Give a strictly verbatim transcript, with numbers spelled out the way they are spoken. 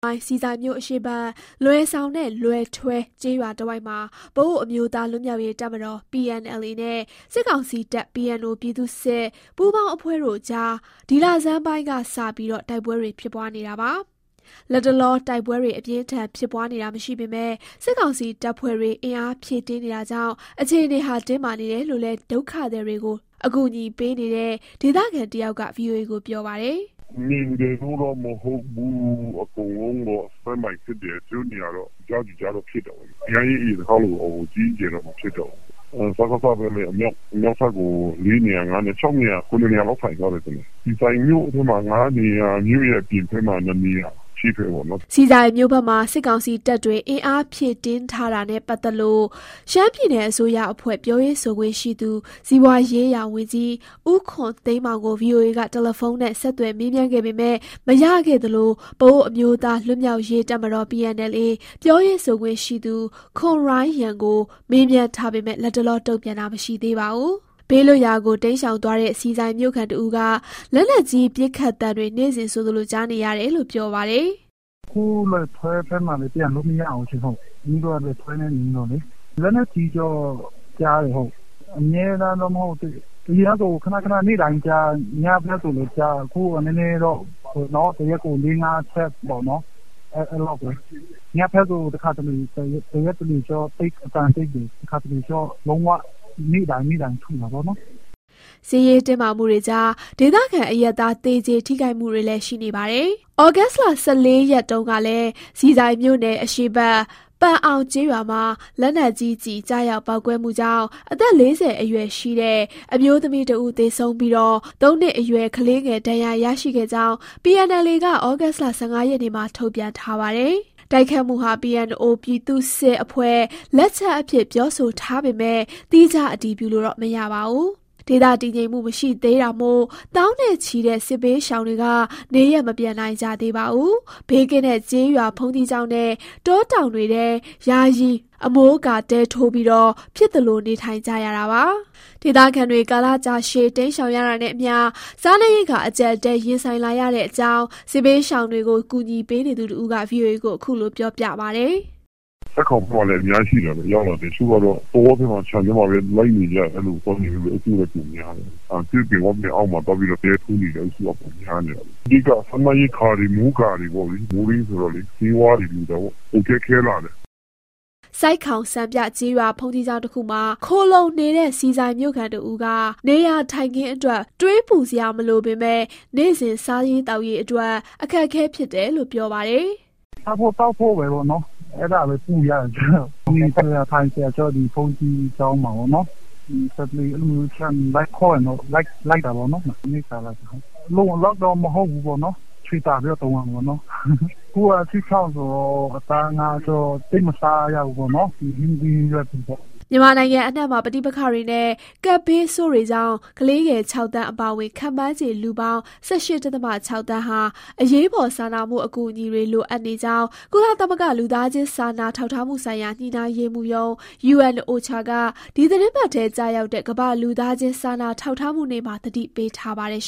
စီဆိုင်မြို့အရှိတ်လွယ်ဆောင်နဲ့လွယ်ထွဲကျေးရွာတဝိုက်မှာပအိုဝ်းအမျိုးသားလွတ်မြောက်ရေးတပ်မတော် P N L A နဲ့စစ်ကောင်စီတပ် P N O ပြည်သူ့စစ်ပူးပေါင်းအဖွဲ့တို့ကြားဒီလဆန်းပိုင်းကစပြီးတော့တိုက်ပွဲတွေဖြစ်ပွားနေတာပါ။လက်တလောတိုက်ပွဲတွေအပြင်းထန်ဖြစ်ပွားနေတာမရှိပေမဲ့စစ်ကောင်စီတပ်ဖွဲ့တွေအင်အားဖြည့်တင်းနေတာကြောင့်အခြေအနေဟာတင်းမာနေတယ်လို့လည်းဒုက္ခသည်တွေကိုအကူအညီပေးနေတဲ့ဒေသခံတယောက်က V O A ကိုပြောပါတယ်။မြင်တယ်လို့မဟုတ်ဘူးအကုန်လုံးတော့စမိုက်ဖြစ်တယ်သူနေရတော့ကြောက်ကြတော့ဖြစ်တော့။အရင်ကြီးခေါလို့ဟိုကြီးကျတော့ဖြစ်တော့။စကားစားပဲအမြောက်အမြောက်ဖက်ကိုလေးနေငါနဲ့၆နေရခုနေရလောက်ဖိုင်သွားတယ်သူ။ဒီဆိုင်မျိုးအထက်မှာငါနေရမြို့ရဲ့ပြင်ဖက်မှာနေရစီဆိုင်မြို့ဘက်မှာစစ်ကောင်စီတပ်တွေအင်အားဖြည့်တင်းထားတာနဲ့ပတ်သက်လို့ရှမ်းပြည်နယ်အစိုးရအဖွဲ့ပြောရေးဆိုခွင့်ရှိသူစီးပွားရေးရာဝန်ကြီးဦးခွန်သိန်းမောင်ကို V O A ကတယ်လီဖုန်းနဲ့ဆက်သွယ်မေးမြန်းခဲ့ပေမဲ့မရခဲ့သလိုပအိုဝ်းအမျိုးသားလွတ်မြောက်ရေးတပ်မတော် P N L A ပြောရေးဆိုခွင့်ရှိသူခွန်ရိုင်းရန်ကိုမေးမြန်းထားပေမဲ့လက်တလောတုံ့ပြန်တာမရှိသေးပါဘူးဘေးလွတ်ရာကိုတိမ်းရှောင်သွားတဲ့စီဆိုင်မြို့ခံတဦးကလက်လက်ကြီးပြစ်ခတ်တဲ့တွေနေ့စဉ်ဆိုသလိုကြားနေရတယ်လို့ပြောပါတယ်။ခုလည်းထွဲဖက်မှလည်းပြန်လို့မရအောင်ချင်ဟုတ်။ဒီတော့လည်းထွဲနေနေတော့လေ။လက်လက်ကြီးကြောကြားရဟုတ်။အမြဲတမ်းတော့မဟုတ်ဘူး။ဒီကတော့ခဏခဏနေ့တိုင်းကြားညဘက်ဆိုလို့ကြားခုအနေနဲ့တော့တော့တရက်ကို၄-၅ချက်ပေါ့နော်။အဲအဲ့လောက်ပဲ။ညဘက်ဆိုတခါတလေတရက်တလေကြောတိတ်အတန်တိတ်တယ်တခါတလေကြောလုံးဝနေ့တိုင်းနေ့တိုင်းထူတာပေါ့နော်စီးရေးတင်မာမှုတွေကြားဒေသခံအရက်သားတေကျေထိခိုက်မှုတွေလည်းရှိနေပါတယ်။ဩဂတ်စ်လ၁၄ရက်တုန်းကလည်းစီဆိုင်မြို့နယ်အရှိတ်ပန်အောင်ကျေးရွာမှာလက်နက်ကြီးကြီးကြားရောက်ပောက်ကွဲမှုကြောင့်အသက်၄၀အရွယ်ရှိတဲ့အမျိုးသမီးတဦးသေဆုံးပြီးတော့သုံးနှစ်အရွယ်ကလေးငယ်ဒဏ်ရာရရှိခဲ့ကြောင်း P N L A ကဩဂတ်စ်လ၁၅ရက်နေ့မှာထုတ်ပြန်ထားပါတယ်။တိုက်ခတ်မှုဟာ P N O ပြည်သူ့စစ်အဖွဲ့လက်ချက်အဖြစ်ပြောဆိုထားပေမဲ့တိကျအတည်ပြုလို့တော့မရပါဘူး။ဒေသတည်ငြိမ်မှုမရှိသေးတာမို့တောင်းနဲ့ချီတဲ့စစ်ပေးရှောင်တွေကနေရမပြန်နိုင်ကြသေးပါဘူး။ဘေးကင်းတဲ့ကျေးရွာဖုံးကြီးကျောင်းနဲ့တောတောင်တွေထဲယာယီအမိုးကာတဲထိုးပြီးတော့ဖြစ်သလိုနေထိုင်ကြရတာပါ။ဒေသခံတွေကာလကြာရှည်တိမ်းရှောင်ရတာနဲ့အမျှစားနပ်ရိက္ခာအကျပ်တဲရင်ဆိုင်လာရတဲ့အကြောင်းစစ်ပေးရှောင်တွေကိုကူညီပေးနေသူတို့က V O A ကိုအခုလိုပြောပြပါတယ်။ဆက်ခေါ်ပေါ်လည်းအများရှိတယ်ရောက်လာတယ်သူကတော့ပေါ်ပေါ်မှာခြံထဲမှာပဲလိုက်နေကြအဲ့လိုပေါ်နေလို့အခုလည်းပြင်များတယ်။အခုပြင်ဝတ်မြေအောက်မှာတော့ပြီးတော့တဲထူးနေတယ်အခုတော့ပြင်များနေတယ်။ဒီကဆမယီခါရီမူကာရီပေါ့လေမူရင်းဆိုတော့လေစီဝါရီလူတော့โอเคခဲလာတယ်စိုက်ခေါင်စံပြကျေးရွာဖုန်ကြီးကျောင်းတစ်ခုမှာခိုးလုံနေတဲ့စီဆိုင်မြို့ခံတို့ကနေရထိုင်ခင်းအတွက်တွေးပူစရာမလိုပေမဲ့နေ့စဉ်စားရေးတောက်ရေးအတွက်အခက်အခဲဖြစ်တယ်လို့ပြောပါတယ်။အဖို့တောက်ဖို့ပဲပေါ့နော်။အဲ့ဒါပဲပူရတယ်။ဒီဆိုရထိုင်ဆရာကျော်ဒီဖုန်ကြီးကျောင်းမှာပေါ့နော်။ဒီစက်လီအမှုချမ်းလိုက်ခေါ်နော်လိုက်လိုက်တာပေါ့နော်။နေ့စားလိုက်။လုံးလောက်တော့မဟုတ်ဘူးပေါ့နော်။ချွေတာပြီးတော့တုံးအောင်ပေါ့နော်။ကိုယ်အစစ်ချောင်းဆိုအသားငါဆိုတိတ်မစားရဘူးပေါ့နော်။ဒီဟင်းဒီရွက်ပေါ့မြန်မာနိုင်ငံအနှံ့မှာပဋိပက္ခတွေနဲ့ကပ်ဘေးဆိုးတွေကြောင့်ကလေးငယ်၆တန်းအပါအဝင်ခန့်မှန်းခြေလူပေါင်း၁၈.၆တန်းဟာအရေးပေါ်စာနာမှုအကူအညီတွေလိုအပ်နေကြောင်းကုလသမဂ္ဂလူသားချင်းစာနာထောက်ထားမှုဆိုင်ရာညှိနှိုင်းရေးမှူးရုံး U N O C H A ကဒီသတင်းပတ်ထဲကြားရောက်တဲ့ကမ္ဘာလူသားချင်းစာနာထောက်ထားမှုနေ့မှာသတိပေးထားပါတယ်